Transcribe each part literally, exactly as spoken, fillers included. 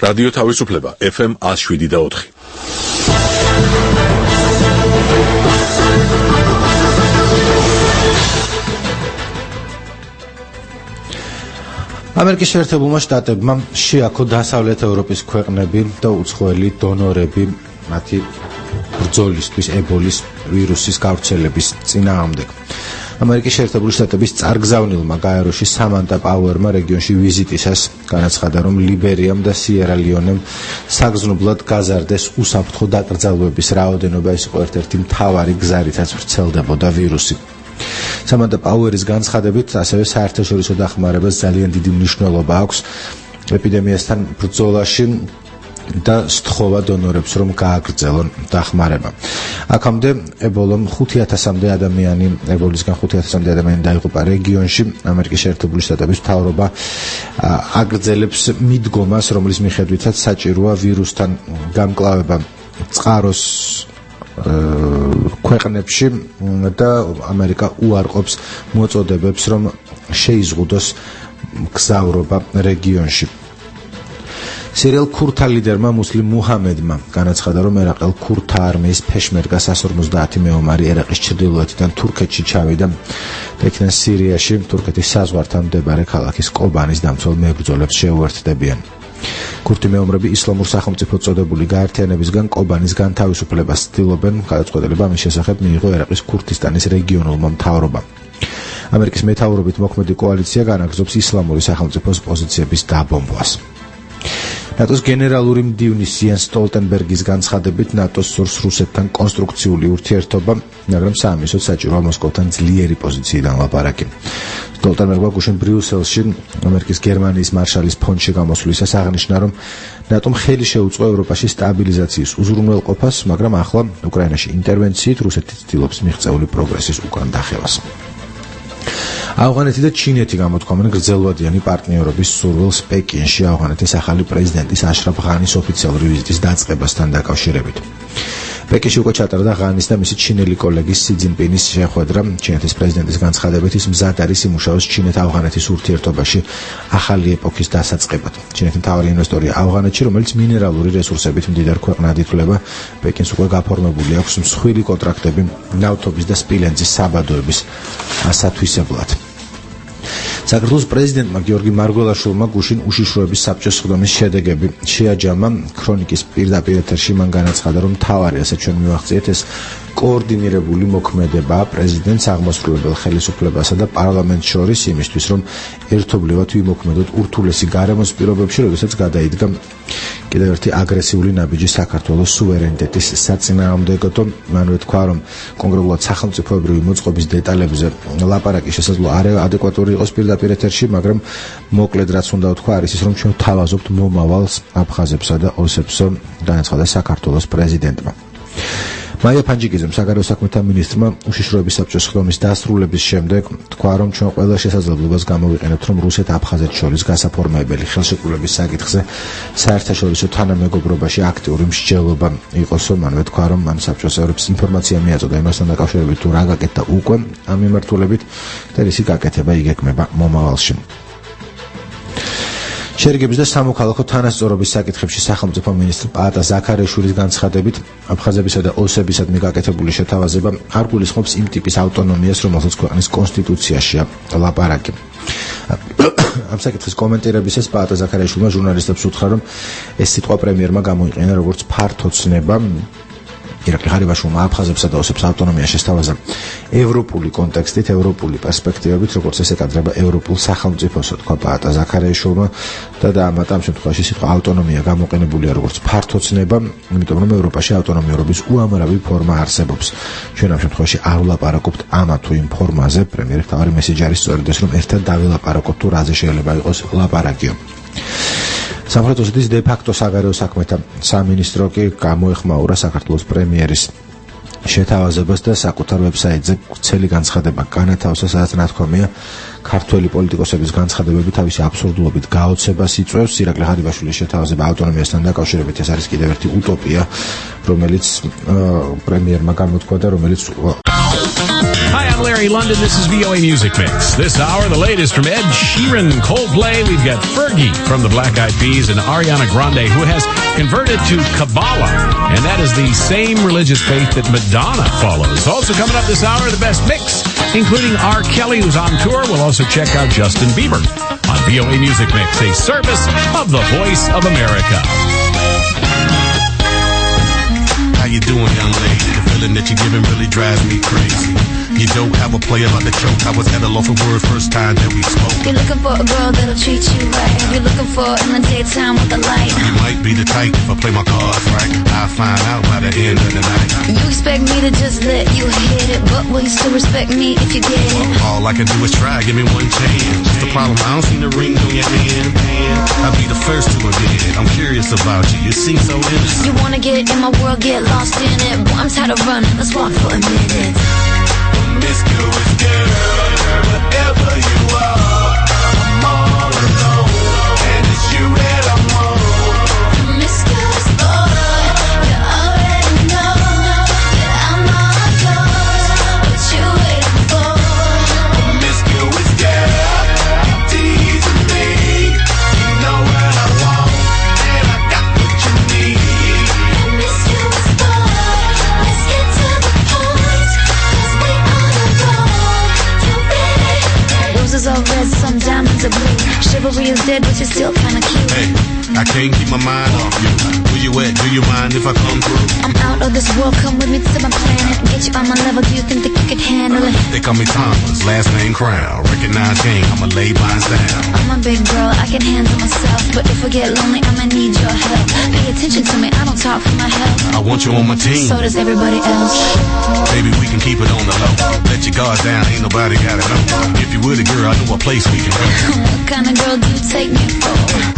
რადიო თავისუფლება ეფ ემ one oh seven და four. ამერიკის შეერთებულმა შტატებმა შეაქო დასავლეთ ევროპის ქვეყნები და უცხოელი დონორები მათი ბრძოლისთვის ებოლის ვირუსის გავრცელების წინააღმდეგ. ამერიკის შეერთებული შტატების წარგზავნილმა გაეროში სამანტა პაუერმა რეგიონში ვიზიტისას განაცხადა, რომ ლიბერიამ და სიერა ლეონემ საგრძნობლად გაზარდეს უსაფრთხო დაკრძალვების რაოდენობა. ეს იყო ერთ-ერთი მთავარი გზა, რითაც ვრცელდებოდა ვირუსი. სამანტა პაუერის განცხადებით, ასევე საერთაშორისო დახმარებას ძალიან დიდი მნიშვნელობა აქვს ეპიდემიასთან ბრძოლაში და სთხოვა დონორებს, რომ გააგრძელონ დახმარება. აქამდე ებოლამ ხუთი ათასამდე ადამიანი, ებოლისგან ხუთი ათასამდე ადამიანი დაიღუპა რეგიონში. ამერიკის შეერთებული შტატების მთავრობა აგრძელებს მიდგომას, რომლის მიხედვითაც საჭიროა ვირუსთან გამკლავება წყაროს ქვეყნებში და ამერიკა უარყოფს მოწოდებებს, რომ შეიზღუდოს გზავრობა რეგიონში. სირიელ ქურთა ლიდერმა მუსლიმ მუჰამედმა განაცხადა, რომ ერაყელ ქურთა არმიის ფეშმერგას one fifty მეომარი ერაყის ჩრდილოეთიდან თურქეთში ჩავიდა და იქიდან სირიაში თურქეთის საზღვართან მდებარე ქალაქის კობანის დამცველ მებრძოლებს შეუერთდებიან. ქურთი მეომრები ისლამურ სახელმწიფოდ წოდებული გაერთიანებისგან კობანის განთავისუფლებას ცდილობენ. გადაწყვეტილება ამის შესახებ მიიღო ერაყის ქურთისტანის რეგიონულმა მთავრობამ. ამერიკის მეთაურობით მოქმედი კოალიცია განაგრძობს ისლამური სახელმწიფოს პოზიციების დაბომბვას. ნატოს გენერალური მდივნის იენს სტოლტენბერგის განცხადებით, ნატოს სურს რუსეთთან კონსტრუქციული ურთიერთობა, მაგრამ საამისოდ საჭიროა მოსკოვთან ძლიერი პოზიციიდან ლაპარაკი. სტოლტენბერგმა გუშინ ბრიუსელში ამერიკის გერმანიის მარშალის ფონდში გამოსვლისას აღნიშნა, რომ ნატომ ხელი შეუწყო ევროპაში სტაბილიზაციის უზრუნველყოფას, მაგრამ ახლა უკრაინაში ინტერვენციით რუსეთი ცდილობს მიღწეული პროგრესის უკან დახევას. ავღანეთი და ჩინეთი გამოთქვამენ გრძელვადიანი პარტნიორობის სურვილს პეკინში ავღანეთის ახალი პრეზიდენტის აშრაფ ღანის ოფიციალური ვიზიტის დაწყებასთან დაკავშირებით. პეკინში უკვე ჩატარდა ღანის და მისი ჩინელი კოლეგის სი ძინპინის შეხვედრა. ჩინეთის პრეზიდენტის განცხადებით, ის მზად არის იმუშაოს ჩინეთ-ავღანეთის ურთიერთობაში ახალი ეპოქის დასაწყებად. ჩინეთის მთავარი ინვესტორია ავღანეთში, რომელიც მინერალური რესურსებით მდიდარ ქვეყნად ითვლება. პეკინს უკვე გაფორმებული აქვს მსხვილი კონტრაქტები ნავთობის და სპილენძის საბადოების ასათვისებლად. საქართველოს პრეზიდენტმა გიორგი მარგველაშვილმა გუშინ უშიშროების საბჭოს სხდომის შედეგები შეაჯამა. ქრონიკის პირდაპირ ეთერში მან განაცხადა, რომ მთავარი, ასე ჩვენ მივახციეთ, ეს კოორდინირებული მოქმედებაა პრეზიდენტს, აღმასრულებელ ხელისუფლებასა და პარლამენტს შორის იმისთვის, რომ ერთობლივად ვიმოქმედოთ ურთულესი გარემოს პირობებში, როდესაც გადაიდგა კიდევ ერთი აგრესიული ნაბიჯი საქართველოს სუვერენიტეტის საწინააღმდეგოდ. მანვე თქვა, რომ კონკრეტულად სახელმწიფოებრივი მოწყობის დეტალებზე ლაპარაკი შესაძლოა არ ადეკვატური იყოს პირდაპირ ეთერში, მაგრამ მოკლედ რაც უნდა ვთქვა არის ის, რომ ჩვენ ვთავაზობთ მომავალს აფხაზებსა და ოსებსო, განაცხადა საქართველოს პრეზიდენტმა. მაია ფანჯიკიძემ, საგარეო საქმეთა მინისტრმა, უშიშროების საბჭოს სხდომის დასრულების შემდეგ თქვა, რომ ჩვენ ყველა შესაძლებლობას გამოვიყენებთ, რომ რუსეთ-აფხაზეთს შორის გასაფორმოებელი ხელშეკრულების საკითხზე საერთაშორისო თანამეგობრობაში აქტიური მსჯელობა იყოსო. მანვე თქვა, რომ მან საბჭოს წევრებს ინფორმაცია მიაწოდა იმასთან დაკავშირებით, თუ რა გაკეთდა უკვე ამ მიმართულებით და რისი გაკეთება იგეგმება მომავალში. შერიგების და სამოქალაქო თანასწორობის საკითხებში სახელმწიფო მინისტრ პაატა ზაქარიაშვილის განცხადებით, აფხაზებისა და ოსებისადმი გაკეთებული შეთავაზება არ გულისხმობს იმ ტიპის ავტონომიას, რომელსაც ქვეყნის კონსტიტუციაშია ლაპარაკი. ამ საკითხის კომენტირებისას პაატა ზაქარიაშვილმა ჟურნალისტებს უთხრა, რომ ეს სიტყვა პრემიერმა გამოიყენა როგორც ფართო ცნება. ირაკლი ღარიბაშვილმა აფხაზებსა და ოსებს ავტონომია შესთავაზა ევროპული კონტექსტით, ევროპული პერსპექტივებით, როგორც ეს ეკადრება ევროპულ სახელმწიფოსო, თქვა პაატა ზაქარიაშვილმა და დაამატა ამ შემთხვევაში სიტყვა ავტონომია გამოყენებულია როგორც ფართო ცნება, იმიტომ რომ ევროპაში ავტონომიურობის უამრავი ფორმა არსებობს. ჩვენ ამ შემთხვევაში არ ვლაპარაკობთ ამა თუ იმ ფორმაზე. პრემიერის მთავარი მესიჯი არის სწორედ ეს, რომ ერთად დავილაპარაკოთ თუ რაზე შეიძლება იყოს ლაპარაკიო. სამხრეთ ოსეთის დე-ფაქტო საგარეო საქმეთა სამინისტრო კი გამოეხმაურა საქართველოს პრემიერის შეთავაზებას და საკუთარ ვებსაიტზე ვრცელი განცხადება განათავსა, სადაც ნათქვამია, ქართველი პოლიტიკოსების განცხადებები თავისი აბსურდულობით გაოცებას იწვევს. ირაკლი ღარიბაშვილის შეთავაზება ავტონომიასთან დაკავშირებით ეს არის კიდევ ერთი უტოპია, რომელიც პრემიერმა გამოთქვა და რომელიც Hi, I'm Larry London. This is V O A Music Mix. This hour, the latest from Ed Sheeran, Coldplay. We've got Fergie from the Black Eyed Peas and Ariana Grande, who has converted to Kabbalah. And that is the same religious faith that Madonna follows. Also coming up this hour, the best mix, including R. Kelly, who's on tour. We'll also check out Justin Bieber on V O A Music Mix, a service of the Voice of America. How you doing, young lady? The feeling that you're giving really drives me crazy. You don't have a player like the choke. I was at a loss for words first time that we spoke. You're looking for a girl that'll treat you right. You're looking for in the daytime with the light. You might be the type if I play my cards right. I'll find out by the end of the night. You expect me to just let you hit it, but will you still respect me if you get it? All I can do is try, give me one chance. Just the problem, I don't see the ring on your hand. I'll be the first to admit it. I'm curious about you, you seem so innocent. You wanna get in my world, get lost in it. Boy, I'm tired of running, let's walk for a minute. Promiscuous girl, whatever you are, I'm all alone, and it's you that I want. Promiscuous boy, you already know that I'm all yours. What you waiting for? Promiscuous girl, you teasing me. You know what I want, and I got what you need. Promiscuous boy, let's get to the point, 'cause we on the road. You ready? Roses are red, some diamonds are blue. Chivalry is dead, but you're still kinda cute. Hey, I can't keep my mind off you. Where you at? Do you mind if I come through? I'm out of this world, come with me to my planet. Get you on my level, do you think that you could handle it? They call me Thomas, last name Crown. Recognize game, I'ma lay mine down. I'm a big girl, I can handle myself. But if I get lonely, I'ma need your help. Pay attention to me, I don't talk for my health. I want you on my team. So does everybody else. Baby, we can keep it on the low. Let your guard down, ain't nobody gotta know. If you were the girl, I know a place we can go. What kind of girl do you take me for?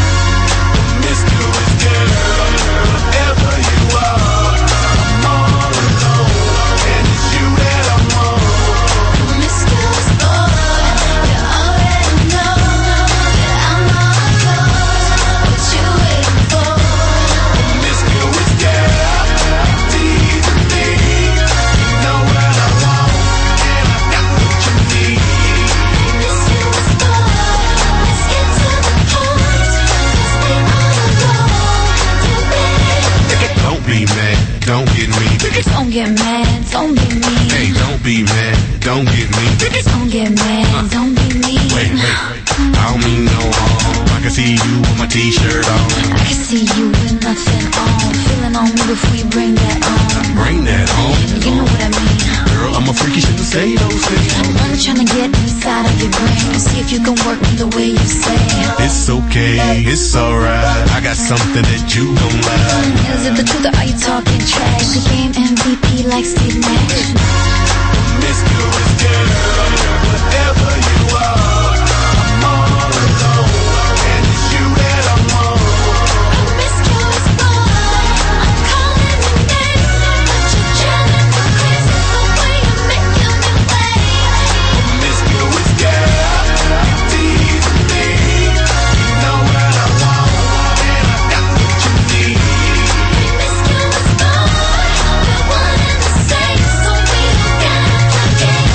Promiscuous girl, whatever you are, I'm all alone, and it's you that I want. Promiscuous boy, you already know that I'm all yours. What you waiting for? Promiscuous girl, teasing me. You know what I want, and I got what you need. Promiscuous boy, let's get to the point, 'cause we on the road. You ready? Don't be mad, don't get me. Don't get mad, don't be mean. Hey, don't be mad, don't get me. Don't get mad, don't be mean. Wait, wait, I don't mean no harm. I can see you with my t-shirt on. I can see you with nothing on. Feeling on me before you bring that on. Bring that on. You know what I mean. Girl, I'm a freaky, shouldn't say those things. I'm only trying to get inside of your brain. See if you can work me the way you say. It's okay, it's alright. I got something that you don't like. Is it the truth or are you talking trash? The game M V P like Steve Nash. Promiscuous girl, whatever you are, I'm all alone, and it's you that I want. Promiscuous boy, I'm calling your name, but you're driving me crazy the way you're making me wait. Promiscuous girl, you teasing me. You know what I want, and I got what you need. Promiscuous boy, we're one and the same, so we don't gotta forget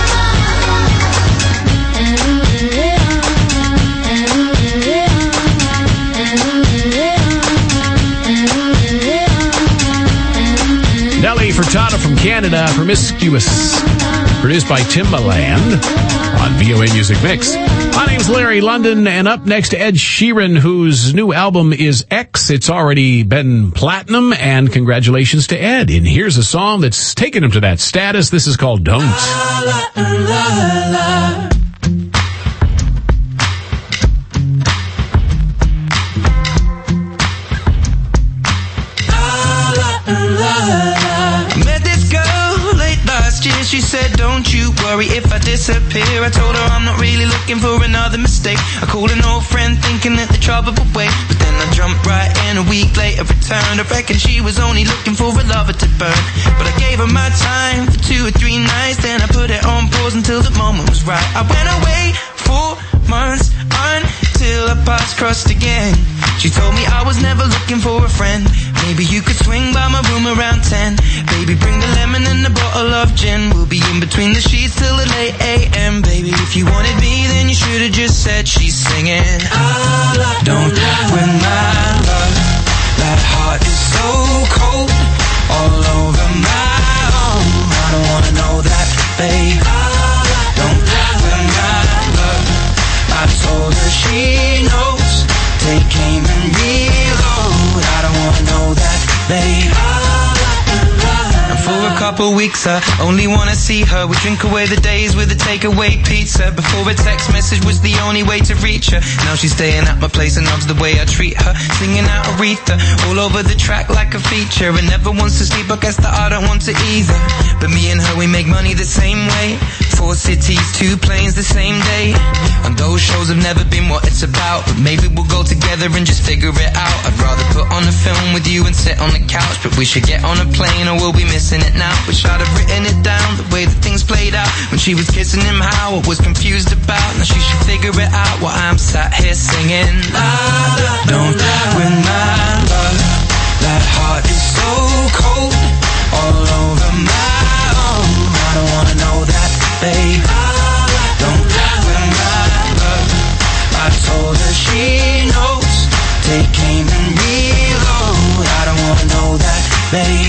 Nelly Furtado from Canada, Promiscuous, produced by Timbaland on V O A Music Mix. My name's Larry London, and up next, Ed Sheeran, whose new album is X. It's already been platinum, and congratulations to Ed. And here's a song that's taken him to that status. This is called Don't. La, la, la, la. She said, don't you worry if I disappear. I told her I'm not really looking for another mistake. I called an old friend thinking that the trouble would wait, but then I jumped right in. A week later returned. I reckon she was only looking for a lover to burn, but I gave her my time for two or three nights. Then I put it on pause until the moment was right. I went away for months until our paths crossed again. She told me I was never looking for a friend. Maybe you could swing by my room around ten. Baby, bring the lemon and a bottle of gin. We'll be in between the sheets till the eight a.m. Baby, if you wanted me, then you should have just said she's singing. Don't win my love. That heart is so cold, all over my own. I don't wanna know that, babe. Don't win my love. I told her she knows. Take aim and reload. I don't wanna know that, babe. And for a couple weeks I only wanna see her. We drink away the days with a takeaway pizza. Before a text message was the only way to reach her. Now she's staying at my place and loves the way I treat her. Singing out Aretha all over the track like a feature. And never wants to sleep, I guess that I don't want to either. But me and her, we make money the same way. Four cities, two planes the same day. And those shows have never been what it's about. But maybe we'll go together and just figure it out. I'd rather put on a film with you and sit on the couch. But we should get on a plane or we'll be missing it now. Wish I'd have written it down, the way that things played out. When she was kissing him, how I was confused about. Now she should figure it out while I'm sat here singing. La, la, don't win my love. That heart is so cold, all over my own. I don't wanna know that, babe. Don't win my love. I told her she knows. Take aim and reload. I don't wanna know that, babe.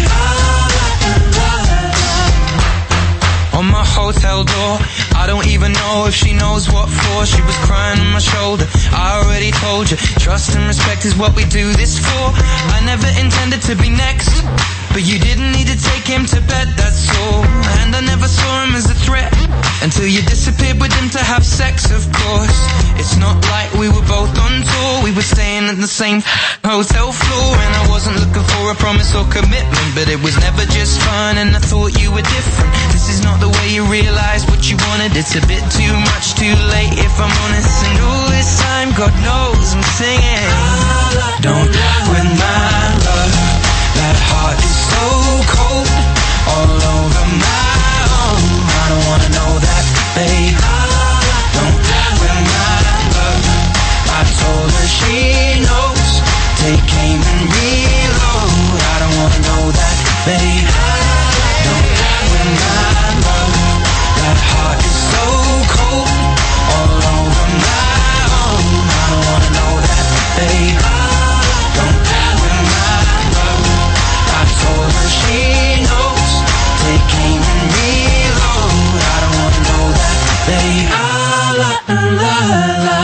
On my hotel door, I don't even know if she knows what for. She was crying on my shoulder, I already told you. Trust and respect is what we do this for. I never intended to be next, but you didn't need to take him to bed, that's all. And I never saw him as a threat, until you disappeared with him to have sex, of course. It's not like we were both on tour. We were staying at the same hotel floor. And I wasn't looking for a promise or commitment, but it was never just fun and I thought you were different. This is not the way you realize what you wanted. It's a bit too much, too late if I'm honest. And all this time, God knows I'm singing. Don't win my love. That heart is so cold, all over my own. I don't wanna know that, babe. Don't win my love. I told her she knows. Take aim and reload. I don't wanna know that, babe. Don't win my love. That heart is so cold, all over my own. I don't wanna know that, babe. Don't win my love. I told her she knows. Take aim and reload. I don't wanna know that, babe. La, la, la.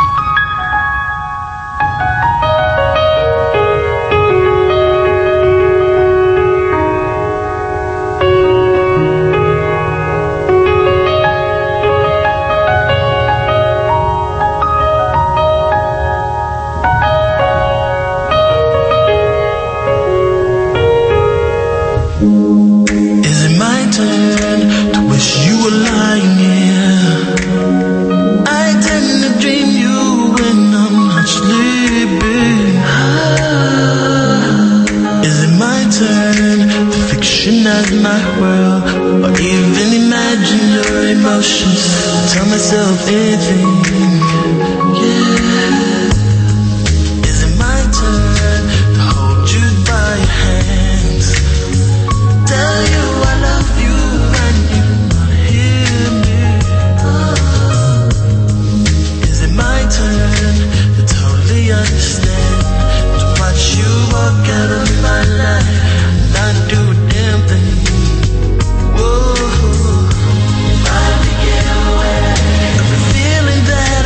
My world, or even imagine your emotions. Tell myself anything. Yeah. Is it my turn to hold you by your hands? Tell you I love you and you wanna hear me. Oh. Is it my turn to totally understand? To watch you walk out of my life and not do a damn thing. Whoa, finally get away. Every feeling that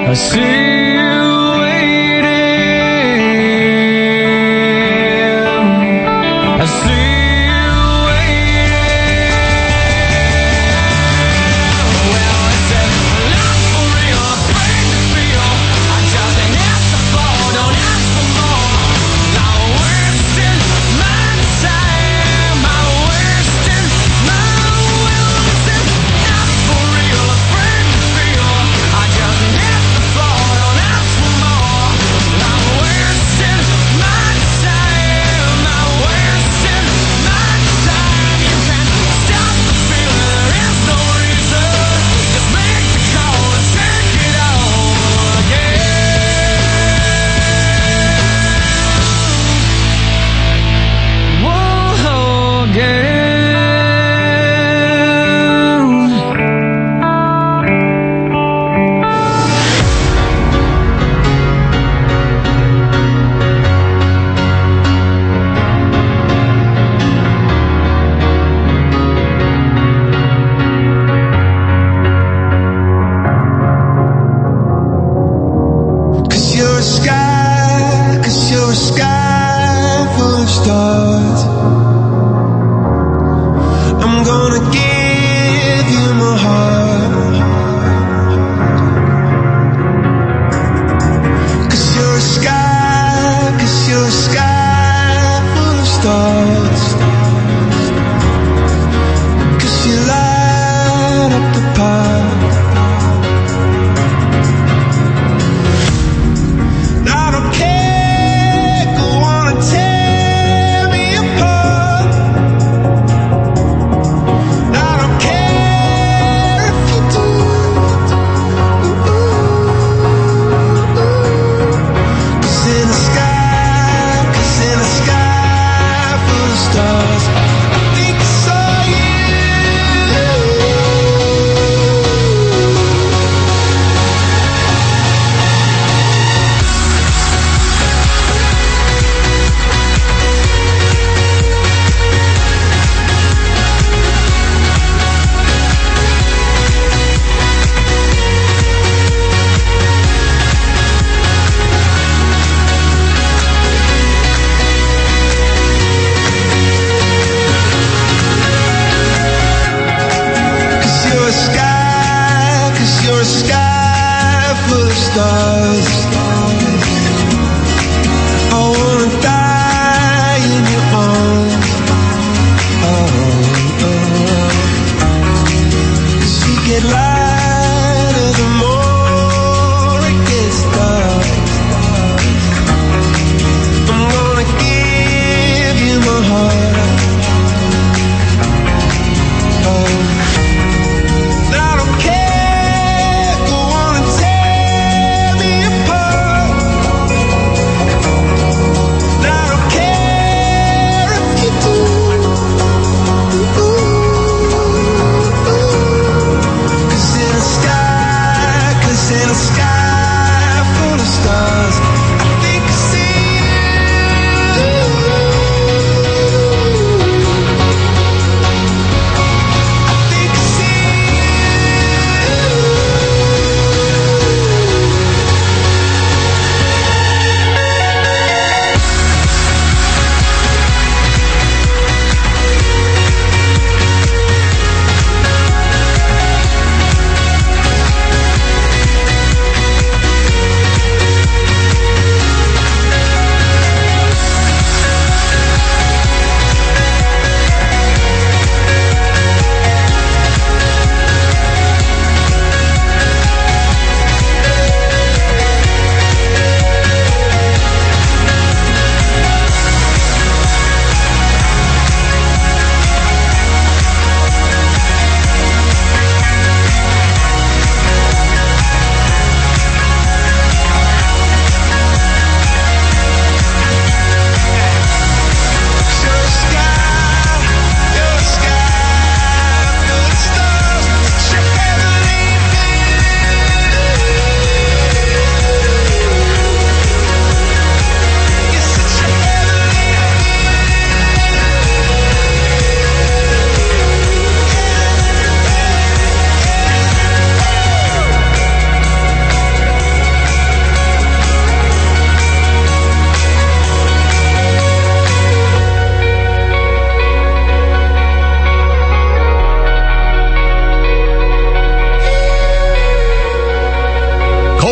I see you waiting. I see you waiting. Well, I said, love for real, afraid to feel. I just ain't at the floor, don't ask for more. Not wasting my time, I'm wasting my will. I said, not for real, afraid to feel. I just ain't at the floor,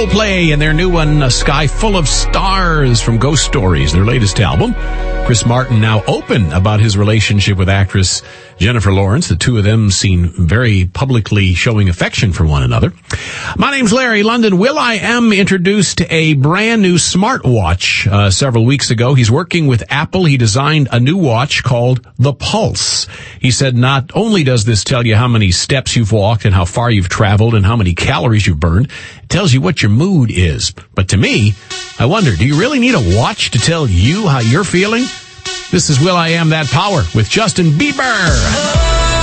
Coldplay and their new one, A Sky Full of Stars from Ghost Stories, their latest album. Chris Martin now open about his relationship with actress Jennifer Lawrence. The two of them seen very publicly showing affection for one another. My name's Larry London. will.i.am introduced a brand new smartwatch uh, several weeks ago. He's working with Apple. He designed a new watch called the Pulse. He said not only does this tell you how many steps you've walked and how far you've traveled and how many calories you've burned, it tells you what your mood is. But to me, I wonder, do you really need a watch to tell you how you're feeling? This is will.i.am That Power with Justin Bieber.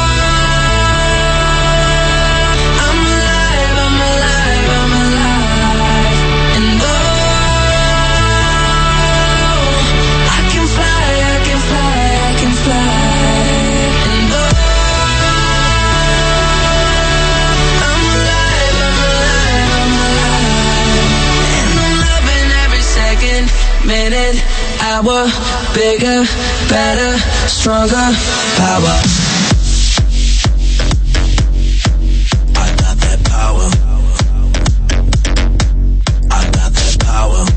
Minute, hour, bigger, better, stronger, power. I got that power. I got that power.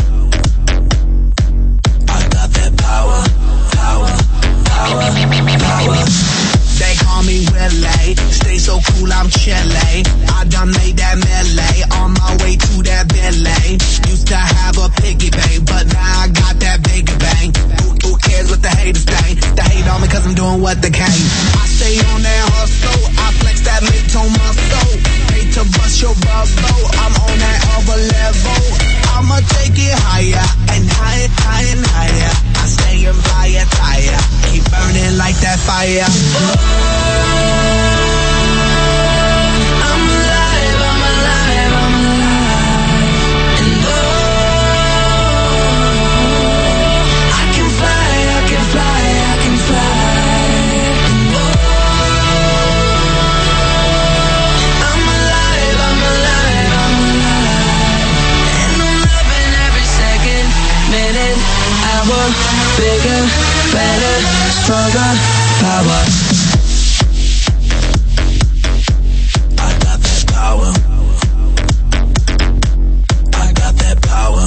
I got that power. Power, power, power. They call me Willie, stay so cool, I'm chilly. I done made that melee, on my way to that Billy. Used to have a piggy bank, but now I got that bigger bang. Who, who cares what the haters think? They hate on me cause I'm doing what they can. I stay on that hustle, I flex that mid-tone muscle. Hate to bust your bubble, I'm on that other level. I'ma take it higher, and higher, higher, and higher. I stay in fire, tire, keep burning like that fire. Bigger, better, stronger, power. I got that power. I got that power.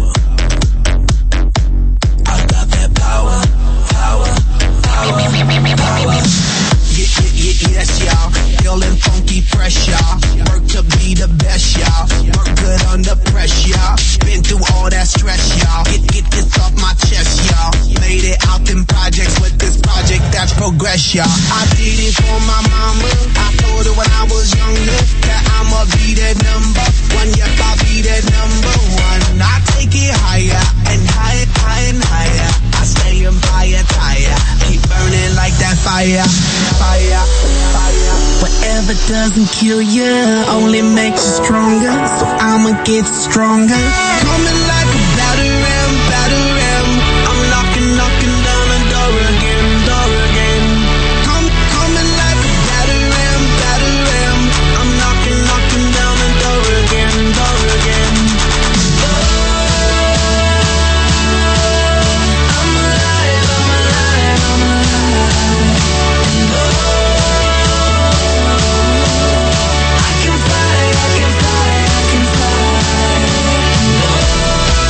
I got that power. Power, power, power. Yeah, yeah, yeah, yes, y'all. Feeling funky fresh, y'all. Work to be the best, y'all. Work good under pressure, y'all. Been through all that stress, y'all. Get, get this off my chest, y'all. Made it out them projects with this project that's progress, y'all. I did it for my mama. I told her when I was younger that I'ma be that number one. Yep, I'll be that number one. I take it higher and higher, higher and higher. I stay in fire, tire. Keep burning like that fire, fire, fire. Whatever doesn't kill you only makes you stronger. So I'ma get stronger. Coming like a batter ram, batter ram. I'm knocking, knocking down the door again, door again. Come, coming like a batter ram, batter ram. I'm knocking, knocking down the door again, door again. I'm alive, I'm alive, I'm alive. I can fly, I can fly, I can fly.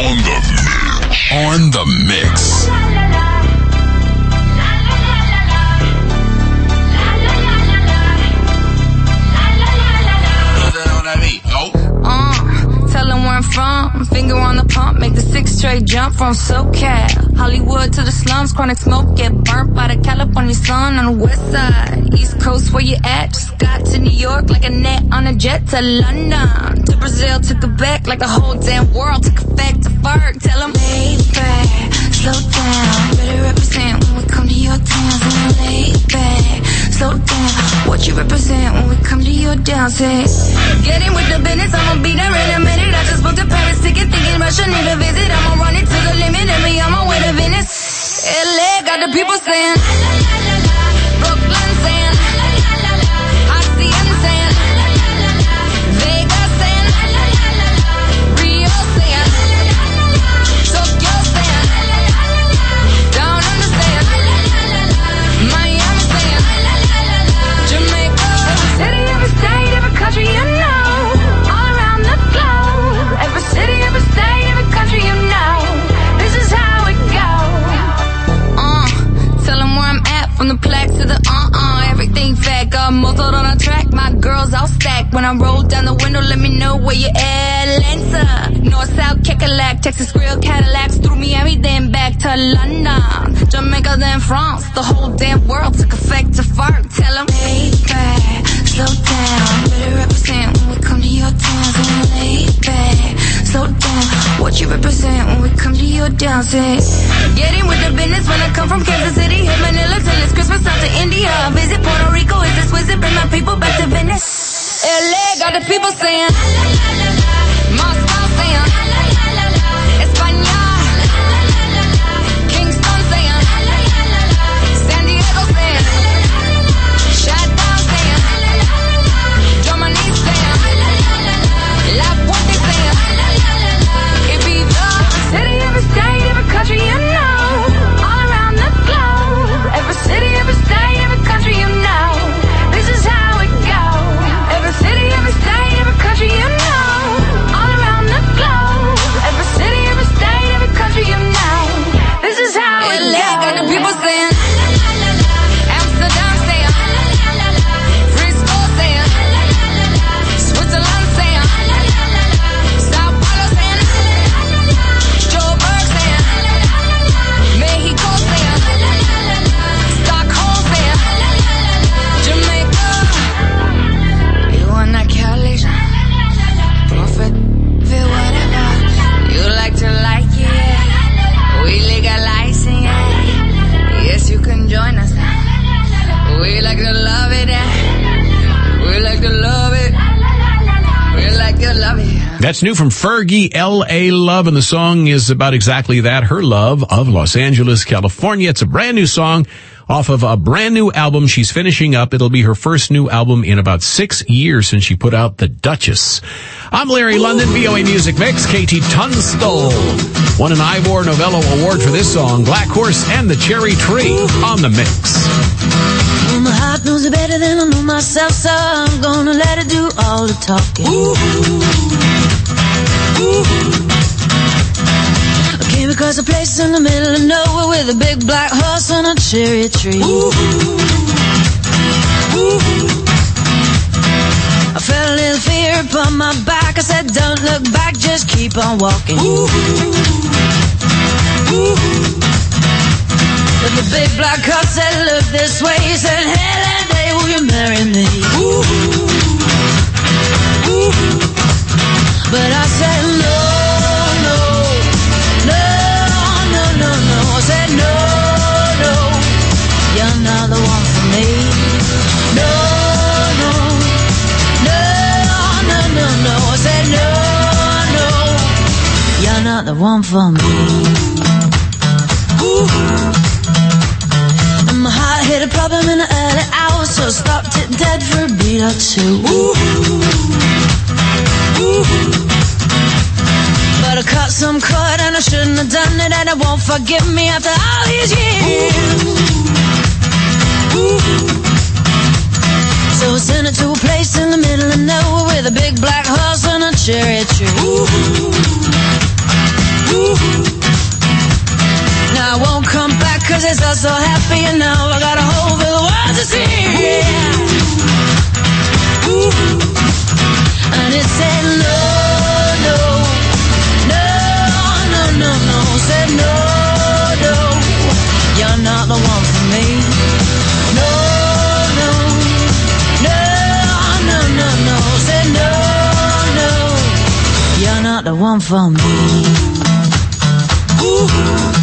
On the mix. On the mix. Uh, tell them where I'm from. Finger on the pump, make the six straight jump from SoCal. Hollywood to the slums, chronic smoke, get burnt by the California sun on the west side. East Coast, where you at? Just got to New York like a net on a jet to London. To Brazil, to Quebec, like the whole damn world took effect to Ferg. Tell them, lay back, slow down. Better represent when we come to your town. So lay back, slow down. What you represent when we come to your town? Say, get in with the business, I'ma be there in a minute. I just booked a Paris ticket, thinking Russia need a visit. I'ma run it to the limit and be on my way to Venice. L A got the people saying, Brooklyn saying, Hacienda saying, Vegas saying, Rio saying, Tokyo saying, Down Under saying, Miami saying, Jamaica. Every city, every state, every country you know, all around the globe. Every city, every state, every country you know, this is how it goes. Uh, tell them where I'm at, from the plaque to the uh-uh. Everything fat, got muzzled on a track. My girls all stacked. When I roll down the window, let me know where you at. Atlanta, North, South, Kekalak, Texas Grill, Cadillacs, through Miami, then back to London. Jamaica, then France. The whole damn world took effect to Ferg. Tell them, lay back, slow down. Better represent when we come to your town. So lay back, slow down. What you represent when we come to your town? Say, get in with the business when I come from Kansas City. Hit Manila till it's Christmas, out to India. Visit Puerto Rico, is this wizard? Bring my people back to Venice. L A got the people saying, Moscow saying, España, Kingston saying, San Diego saying, Chi-Town saying, Germany saying, La Puente saying, Ibiza. City, every state, every country you know, all around the globe. Every city, every state, every country you know, this is how it goes. Every city, every state, every country you know, all around the globe. Every city, every state, every country you know, this is how it goes. Got the people saying, Amsterdam saying, Frisco saying, Switzerland saying, Sao Paulo saying, Joburg saying, Mexico saying, Stockholm saying, Jamaica. You want that calculation? Profit, feel whatever. You like to like it, yeah. We legalizing it. Yes, you can join us now. We like to love it, yeah. We like to love it. We like to love it. That's new from Fergie, L A Love, and the song is about exactly that, her love of Los Angeles, California. It's a brand new song off of a brand new album she's finishing up. It'll be her first new album in about six years since she put out The Duchess. I'm Larry London, V O A Music Mix. Katie Tunstall won an Ivor Novello Award for this song, Black Horse and the Cherry Tree, on the mix. Well, my heart knows it better than I know myself, so I'm gonna let it do all the talking. Ooh. Ooh. I came across a place in the middle of nowhere with a big black horse and a cherry tree. Ooh. Ooh. I felt a little fear upon my back. I said, don't look back, just keep on walking. Ooh. Ooh. But the big black horse said, look this way. He said, hey, that day will you marry me? Ooh. Ooh. But I said, no, no, no, no, no, no. I said, no, no, you're not the one for me. No, no, no, no, no, no. I said, no, no, you're not the one for me. Ooh. And my heart hit a problem in the early hours, so I stopped it dead for a beat or two. Ooh. Ooh. But I cut some cord and I shouldn't have done it, and it won't forgive me after all these years. Ooh. So I sent it to a place in the middle of nowhere with a big black horse and a cherry tree. Ooh. Ooh. Now I won't come back 'cause it's all so happy and now I got a whole big world to see. Yeah. Ooh. And it said no, no, no, no, no, no. Said no, no, you're not the one for me. No, no, no, no, no, no. Said no, no, you're not the one for me. Ooh.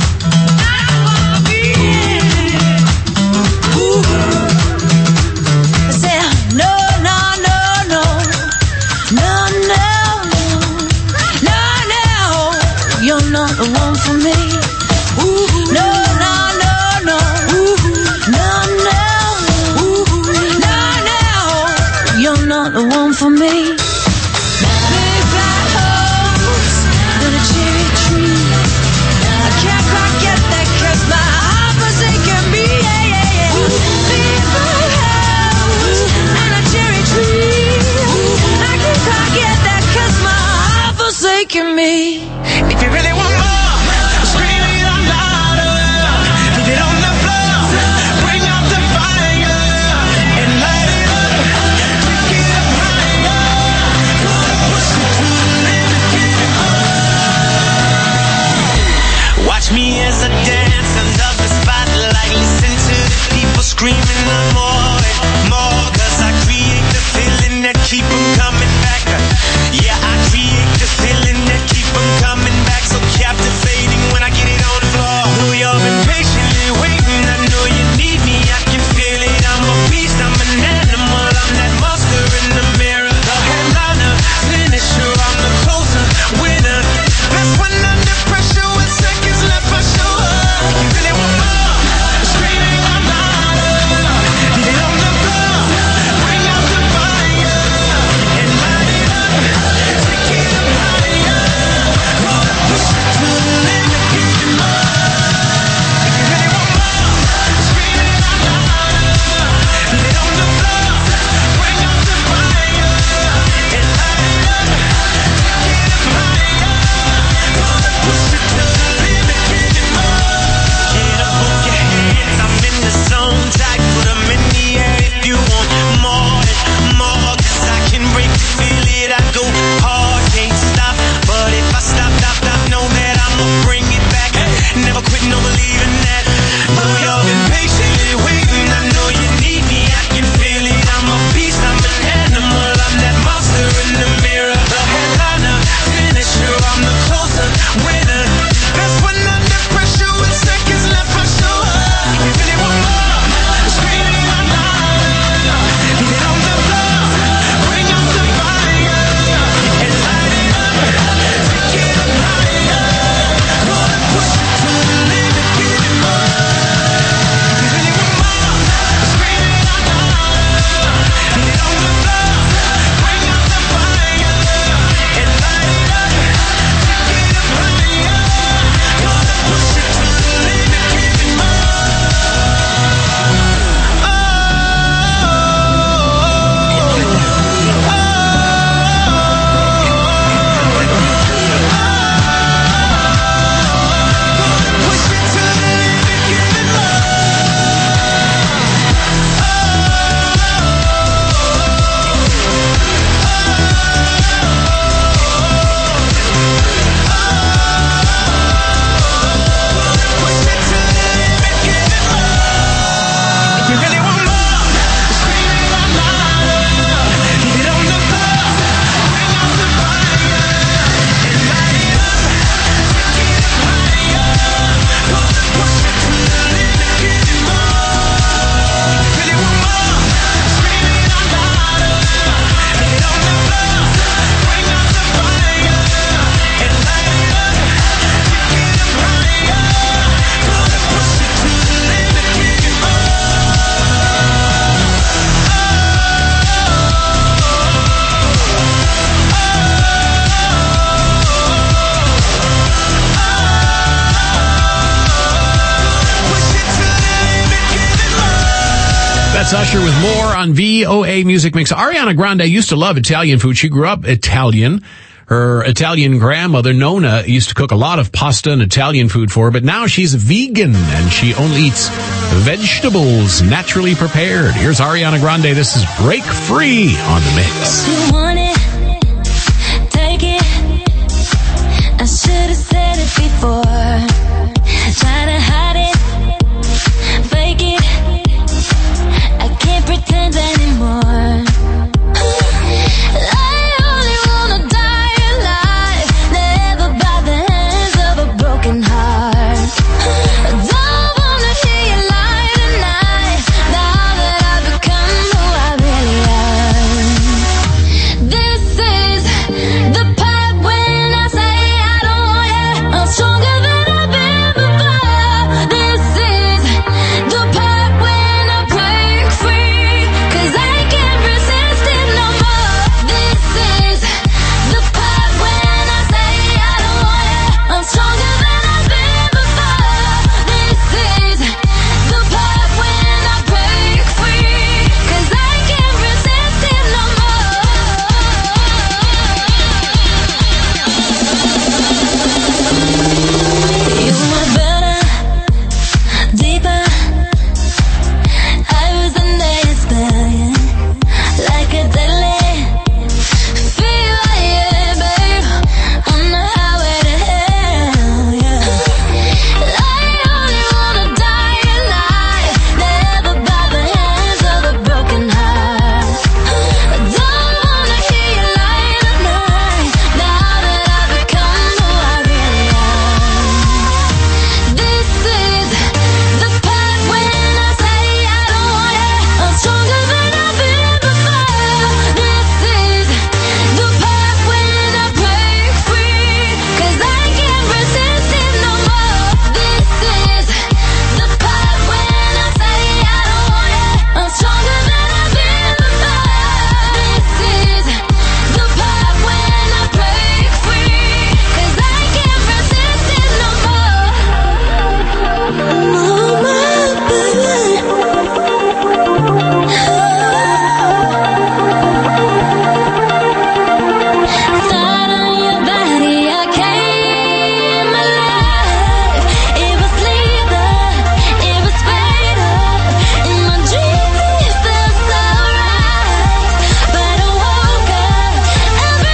Not the one for me. Ooh, no, no, no, no. Ooh, no, no. Ooh, no, no. You're not the one for me. Big fat house and a cherry tree. I can't quite get that 'cause my heart forsaken me. Yeah, yeah, yeah. Big fat house and a cherry tree. I can't quite get that 'cause my heart forsaken me. If you really want more, scream it out louder. Leave it on the floor, bring out the fire and light it up, take it up higher. Push it to the limit, get it on. Watch me as I dance under the spotlight. Listen to the people screaming the more and more. 'Cause I create the feeling that keep them coming back. Yeah, I create the feeling that keep them coming back. So captivating when I get it on the floor. Know you've been patiently waiting. I know you need me. I can feel it. I'm a beast. I'm an animal. I'm that monster in the mirror. The headliner, finisher. I'm the closer, winner. Best one under pressure with seconds left. I show up. You really want more? Scream it out louder. Leave it on the floor. Bring out the fire and light it up. Take it up higher. Push it to the limit, give it more. If you really want more, scream it out louder. Leave it on the floor. Bring out the fire and light it up. Take it up higher. Push it to the limit, give it more. Get up on your hands, I'm in the zone. Tight, put 'em in the air if you want more and more. 'Cause I can break it, feel it. I go hard, can't stop. But if I stop, stop, stop, know that I'ma bring it back. Never quit, no believing that. Know you've been patiently waiting. I know you need me. I can feel it. I'm a beast. I'm an animal. I'm that monster in the mirror. The headliner, finisher. I'm the closer, winner. Best one under pressure with seconds left. I show up. If you really want more, scream it out louder. Leave it on the floor. Bring out the fire and light it up. Take it up higher. Push it to the limit, give it more. If you really want more, scream it out louder. Leave it on the floor. Bring out the fire and light it up. Take it up higher. Push it to the limit, give it more. Push it to the limit, give it more. Push it to the limit, give it more. If you really want more, scream it out louder. Leave it on the floor. Bring out the fire and light it up. Take it up higher. Push it to the limit, give it more. If you really want more, scream it out louder. Leave it on the floor. Bring out the fire and light it up. Take it up higher. Push it to the limit, give it more. Push it to the limit, give it more. That's Usher with more on V O A Music Mix. Ariana Grande used to love Italian food. She grew up Italian. Her Italian grandmother, Nona, used to cook a lot of pasta and Italian food for her, but now she's vegan and she only eats vegetables naturally prepared. Here's Ariana Grande. This is Break Free on the Mix. You want it, take it. I should have said it before. Try to hide it, fake it. I can't pretend anymore. I only wanna die alive, never by the hands of a broken heart. I don't wanna hear you lie tonight, now that I've become who I really am. This is the part when I say I don't want it. I'm stronger than I've been before. This is the part when I break free, 'cause I can't resist it no more. This is the part when I say I don't want it. I'm stronger than I've been before. This is the part when I break free, 'cause I can't resist it no more. You were better, deeper. I was a native stallion, like a deadly fever, yeah, babe. On the highway to hell, yeah. I only wanna die alive, never by the hands of a broken heart. I don't wanna hear you lie tonight, now that I've become who I really am. This is the part when I say I don't want it. I'm stronger than I've been before. This is the part when I break free, 'cause I can't resist it no more. This is the part when I say I don't want it. I'm stronger than I've been before. This is the part when I break free, 'cause I can't resist it no more. No more, baby. Thought on your body, I came alive. It was lethal, it was fatal. In my dreams it felt so right, but I woke up every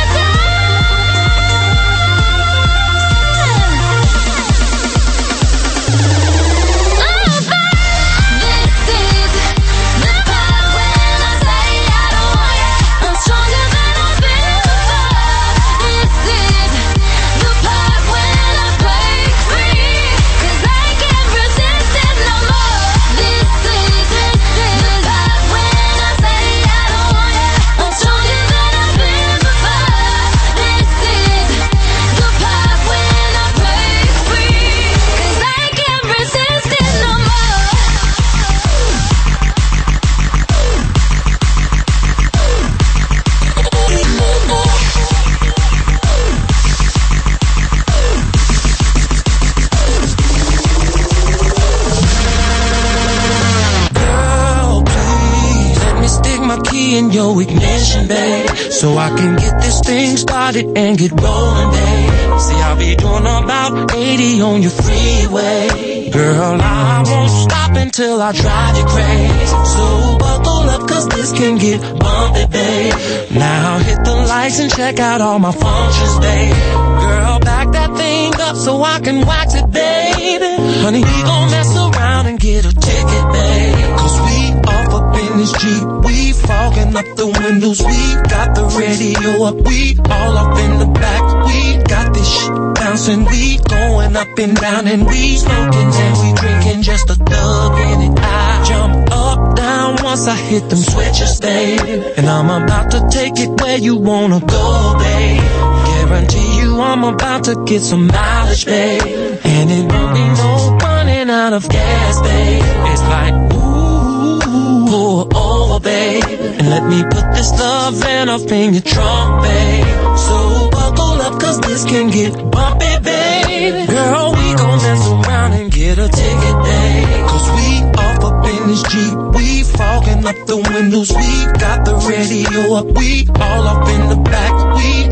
Girl, please let me stick my key in your ignition, babe, so I can get this thing started and get rolling, babe. See, I'll be doing about eighty on your freeway. Girl, I won't stop until I drive you crazy. So buckle up, 'cause this can get bumpy, babe. Now hit the lights and check out all my functions, babe. Girl, back that thing up so I can wax it, baby. Honey, we gon' mess around and get a ticket, babe. 'Cause we off up in this Jeep, we fogging up the windows, we got the radio up, we all up in the back, we got this shit bouncing, we going up and down, and we smoking and we drinking, just a thug in it. I jump up, down once I hit them switches, babe, and I'm about to take it where you wanna go, babe. Guarantee you I'm about to get some mileage, babe, and it won't be no running out of gas, babe. It's like, ooh, pull over, babe, and let me put this love in up in your trunk, babe. So buckle up, 'cause this can get bumpy, babe. Girl, we gon' mess around and get a ticket, babe. 'Cause we off up in this Jeep, we fogging up the windows, we got the radio up, we all up in the back, we got this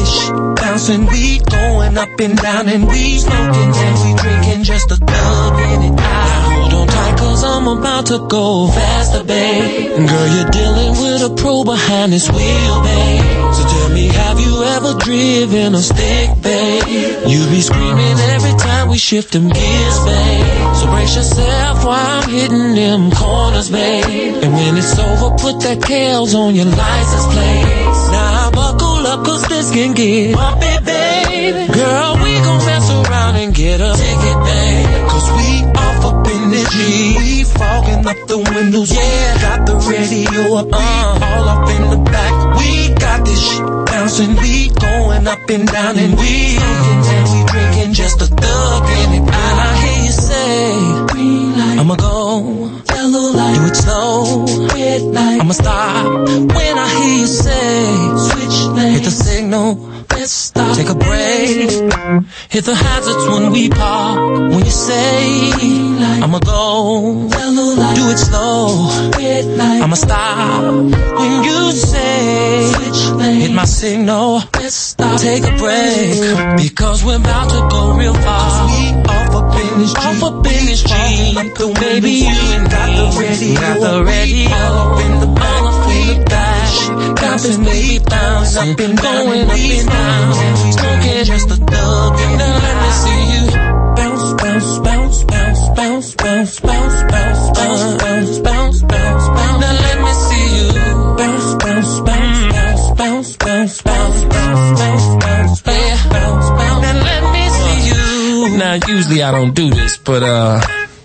this shit bouncing, we going up and down, and we smoking and we drinking, just a thug in it. Now hold on tight, cause I'm about to go faster, babe. Girl, you're dealing with a pro behind this wheel, babe. So tell me, have you ever driven a stick, babe? You be screaming every time we shift them gears, babe. So brace yourself while I'm hitting them corners, babe. And when it's over, put that Kales on your license plate. Now buckle up, cause this can get bumpy, baby. Girl, we gon' mess around and get a ticket, babe. Cause we off up in the G. We fogging up the windows, yeah. Got the radio up, uh, all up in the back. We got this shit bouncing, we going up and down, and we drinking and we drinking, just a thug in it. And I hear you say, green light, I'ma go, yellow light, do it slow, red light, I'ma stop. When I hear you say, switch lanes, hit the signal, let's stop, take a break, hit the hazards when we park. When you say, green light, I'ma go, yellow light, do it slow, red light, I'ma stop. When you say, switch lanes, hit my signal, let's stop, take a break, because we're about to go real far. We off up in this G, off up in this G. Baby, you ain't got the ready, got the ready, all up in the back, all up in the back. Got this baby bounce up and going up and down, smoking just a thug. Now let me see you bounce, bounce, bounce, bounce, bounce, bounce, bounce, bounce, bounce, bounce, bounce, bounce. Now let me see you bounce, bounce, bounce, bounce, bounce, bounce, bounce, bounce, bounce, bounce, bounce, bounce. Now let me see you. Now usually I don't do this, but uh.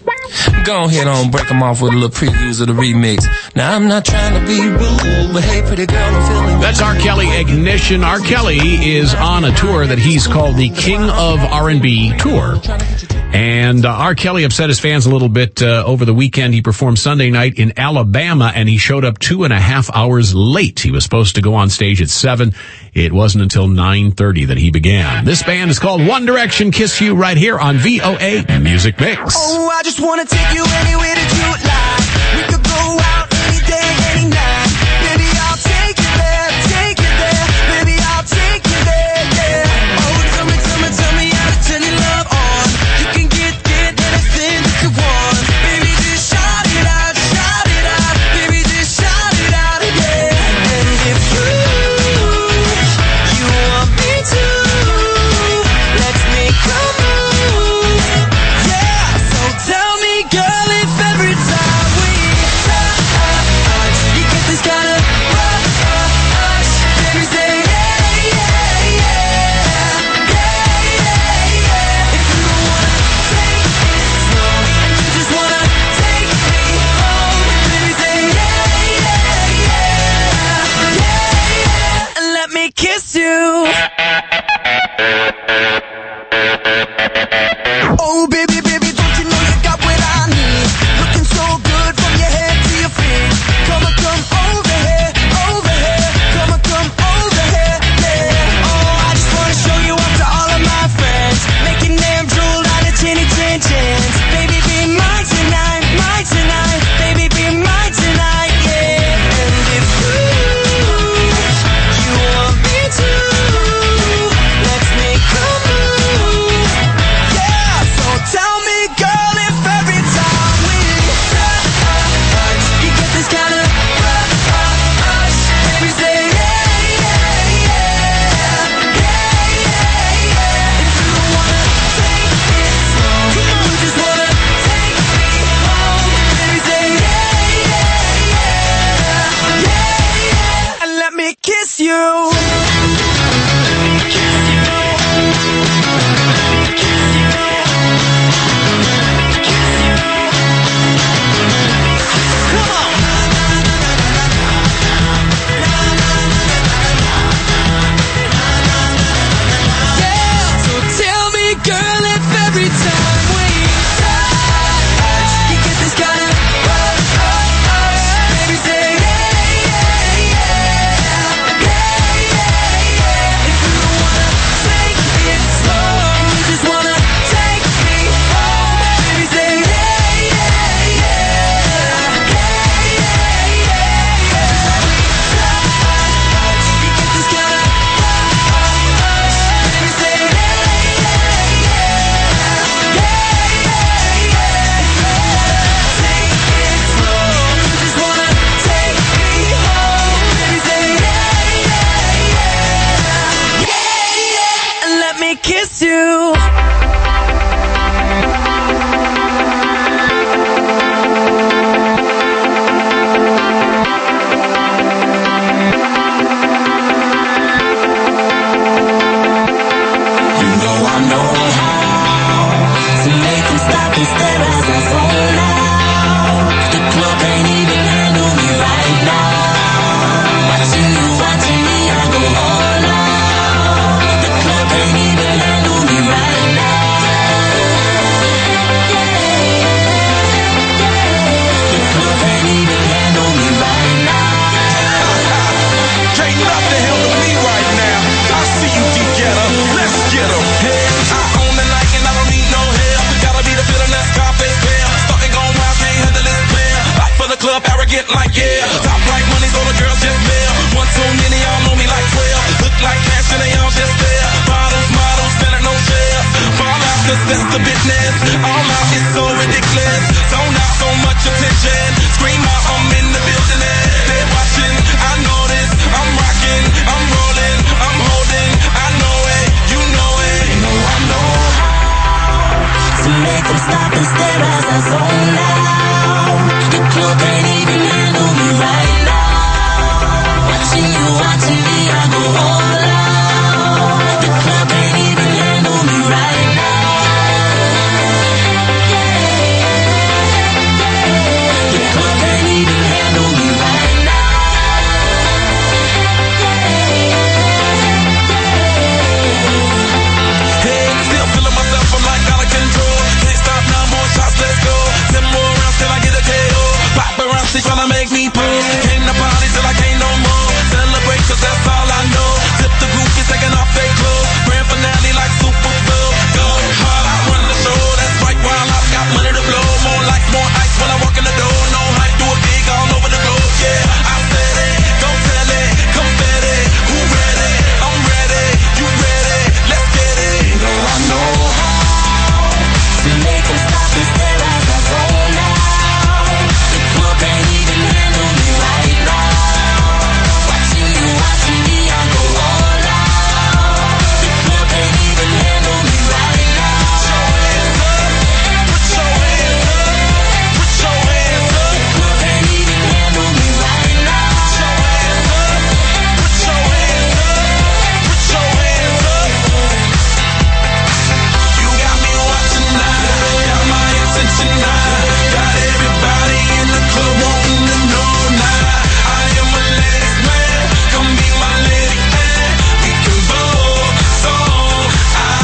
go ahead on, break them off with a little previews of the remix. Now I'm not trying to be rude, but hey, pretty girl, I'm feeling. That's R. Kelly Ignition. R. Kelly is on a tour that he's called the King of R and B Tour. And uh, R. Kelly upset his fans a little bit uh, over the weekend. He performed Sunday night in Alabama, and he showed up two and a half hours late. He was supposed to go on stage at seven. It wasn't until nine thirty that he began. This band is called One Direction. Kiss You right here on V O A Music Mix. Oh, I just wanna take you anywhere that you like. We could go out any day, any night. Baby, I'll take you there, take you there. Baby, I'll take you there, yeah. Oh, tell me, tell me, tell me how to turn your love on. You can get, get anything that you want. Baby, just shout it out, shout it out. Baby, just shout it out, yeah. And if you, you want me to, let's make a move, yeah. So tell me, girl, if every time we touch, up arrogant like yeah. Top like money, so the girls just there. One too many, y'all know me like twelve. Look like cash and they all just there. Bottles, models, better no share. Fall out, cause that's the business. All out is so ridiculous. Zone out, so much attention. Scream out, I'm in the building. They're watching, I know this. I'm rocking, I'm rolling, I'm holding. I know it, you know it. You know I know how to make them stop and stare as I zone out. Your club can't even handle me right now. Watching you, watching me, I go on.